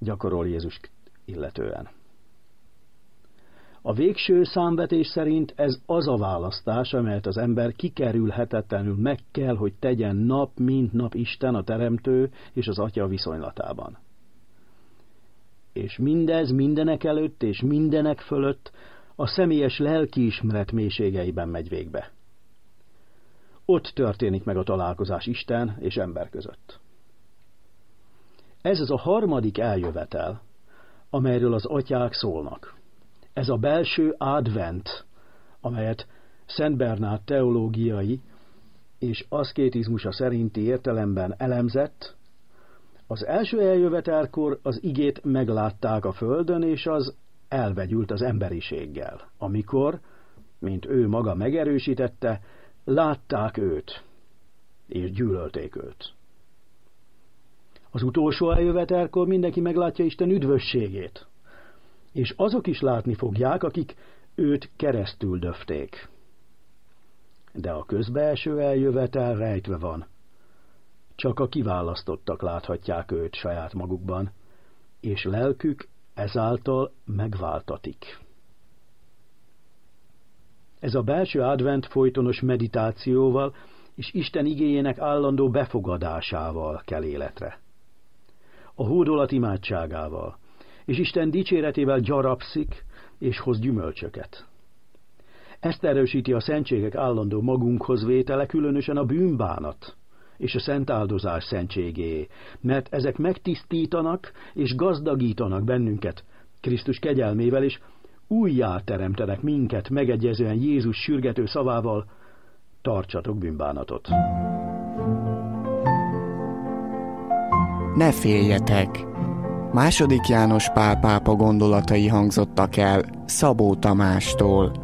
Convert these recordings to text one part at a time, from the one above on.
gyakorol Jézus illetően. A végső számvetés szerint ez az a választás, amelyet az ember kikerülhetetlenül meg kell, hogy tegyen nap mint nap Isten, a Teremtő és az Atya viszonylatában. És mindez mindenek előtt és mindenek fölött a személyes lelkiismeret mélységeiben megy végbe. Ott történik meg a találkozás Isten és ember között. Ez az a harmadik eljövetel, amelyről az atyák szólnak. Ez a belső advent, amelyet Szent Bernát teológiai és aszkétizmusa szerinti értelemben elemzett, az első eljövetelkor az igét meglátták a földön, és az elvegyült az emberiséggel, amikor, mint ő maga megerősítette, látták őt, és gyűlölték őt. Az utolsó eljövetelkor mindenki meglátja Isten üdvösségét, és azok is látni fogják, akik őt keresztül döfték. De a közbeeső eljövetel rejtve van. Csak a kiválasztottak láthatják őt saját magukban, és lelkük ezáltal megváltatik. Ez a belső advent folytonos meditációval és Isten igéjének állandó befogadásával kell életre. A hódolat imádságával, és Isten dicséretével gyarapszik és hoz gyümölcsöket. Ezt erősíti a szentségek állandó magunkhoz vétele, különösen a bűnbánat és a szent áldozás szentségé, mert ezek megtisztítanak és gazdagítanak bennünket Krisztus kegyelmével, és újjá teremtenek minket megegyezően Jézus sürgető szavával: tartsatok bűnbánatot. Ne féljetek! II. János Pál pápa gondolatai hangzottak el Szabó Tamástól.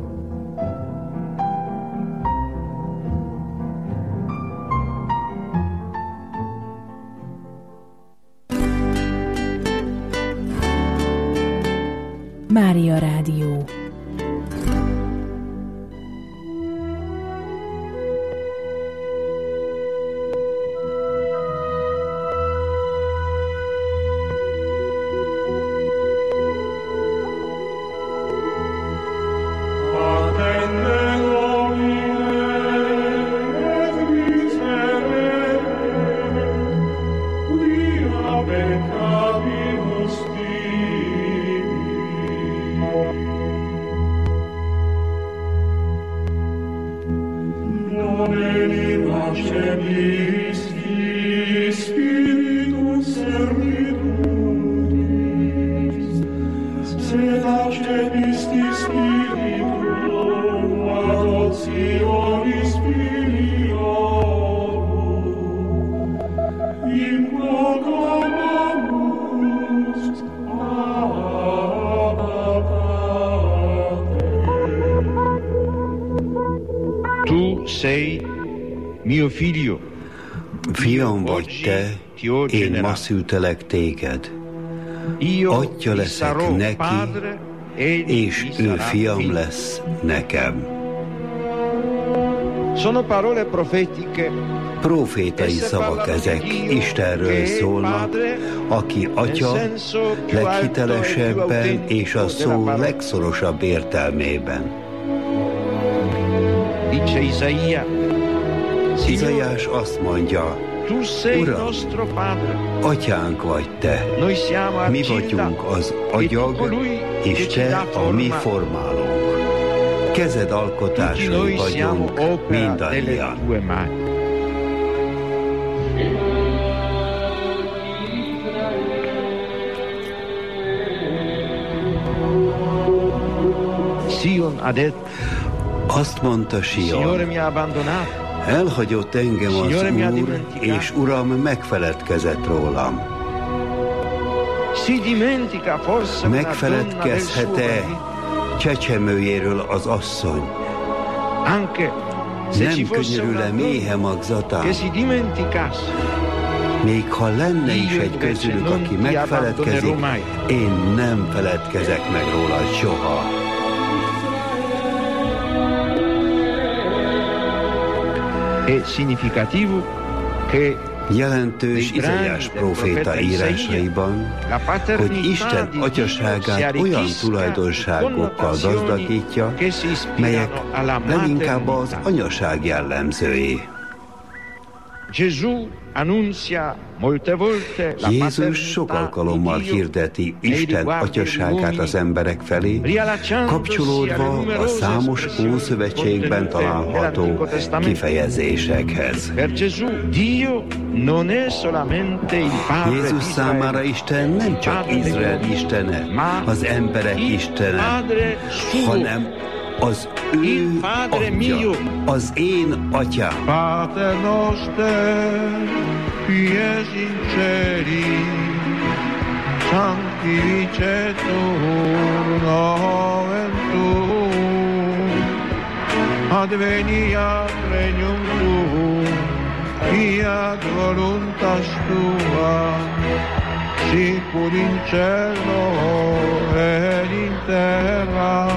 Mária Rádió. Fiam vagy te, én ma szültelek téged. Atya leszek neki, és ő fiam lesz nekem. Profétai szavak ezek, Istenről szólnak, aki atya leghitelesebben és a szó legszorosabb értelmében. Izaiás azt mondja: Uram, atyánk vagy te, mi vagyunk az agyag, és te a mi formálónk. Kezed alkotásai vagyunk mindannyian. Azt mondta Sion: elhagyott engem az Úr, és Uram megfeledkezett rólam. Megfeledkezhet-e csecsemőjéről az asszony? Nem könyörül-e méhe magzatán? Még ha lenne is egy közülük, aki megfeledkezik, én nem feledkezek meg róla soha. Jelentős Izaiás próféta írásaiban, hogy Isten atyaságát olyan tulajdonságokkal gazdagítja, melyek leginkább az anyaság jellemzői. Jézus sok alkalommal hirdeti Isten atyaságát az emberek felé, kapcsolódva a számos Ószövetségben található kifejezésekhez. Jézus számára Isten nem csak Izrael istene, az emberek istene, hanem az ő atya, az én atyám. Pater noster, qui es in celi, sanctificetur nomen tuum, adveniat regnum tuum, fiat voluntas tua, sicur in cielo et in terra.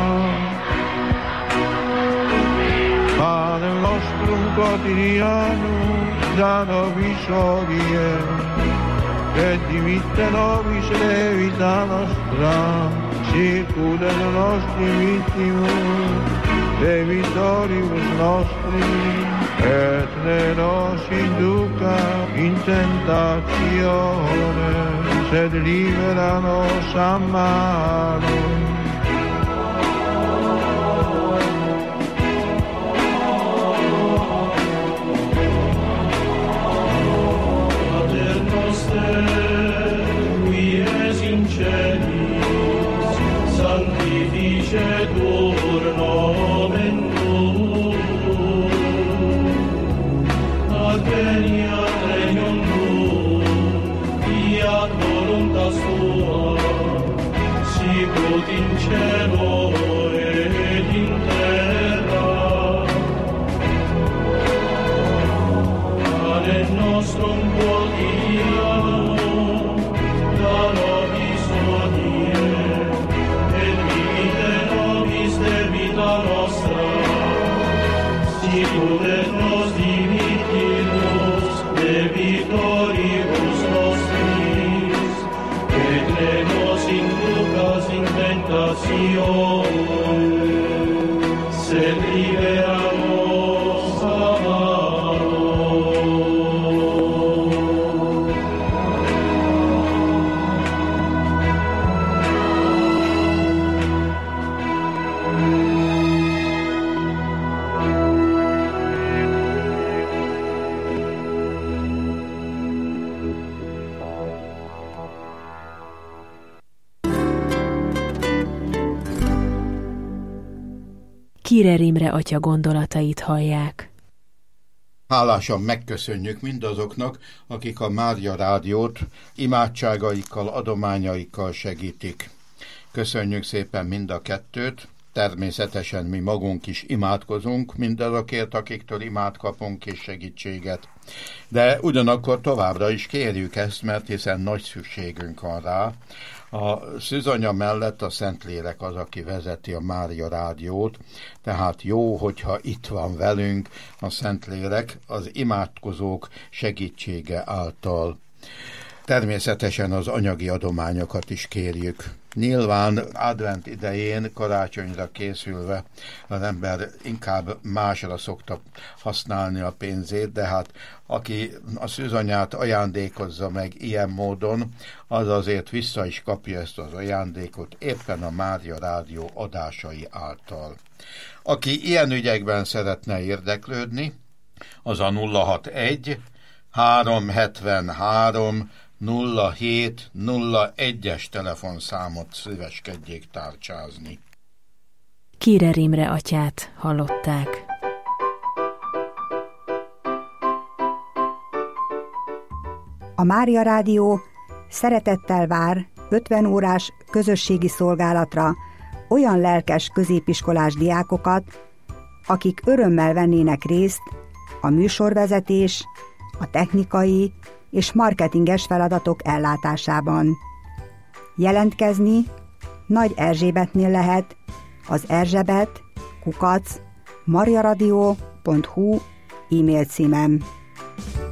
Panem nostrum quotidianum da nobis hodie, et dimitte nobis levita nostra, sicut et nostri vittimus, debitoribus nostri, et ne nos induca in tentatione, sed libera nos a malo. Sanctificetur nomen tuum, adveniat regnum tuum, fiat voluntas tua, sicut in cielo et in terra. Panem nostrum quotidianum da nobis hodie, debita nostra, sicut et nos dimittimus debitoribus nostris, et ne nos inducas in tentatione, sed libera nos a malo. Kírer Imre atya gondolatait hallják. Hálásan megköszönjük mindazoknak, akik a Mária Rádiót imádságaikkal, adományaikkal segítik. Köszönjük szépen mind a kettőt, természetesen mi magunk is imádkozunk mindazokért, akiktől imád kapunk és segítséget. De ugyanakkor továbbra is kérjük ezt, mert hiszen nagy szükségünk van rá. A szűzanya mellett a Szentlélek az, aki vezeti a Mária Rádiót, tehát jó, hogyha itt van velünk a Szentlélek az imádkozók segítsége által. Természetesen az anyagi adományokat is kérjük. Nyilván advent idején, karácsonyra készülve az ember inkább másra szokta használni a pénzét, de hát aki a szűzanyát ajándékozza meg ilyen módon, az azért vissza is kapja ezt az ajándékot éppen a Mária Rádió adásai által. Aki ilyen ügyekben szeretne érdeklődni, az a 061 373 0701-es telefonszámot szíveskedjék tárcsázni. Kírer Imre atyát hallották. A Mária Rádió szeretettel vár 50 órás közösségi szolgálatra olyan lelkes középiskolás diákokat, akik örömmel vennének részt a műsorvezetés, a technikai és marketinges feladatok ellátásában. Jelentkezni Nagy Erzsébetnél lehet az erzsebet@mariaradio.hu e-mail címem.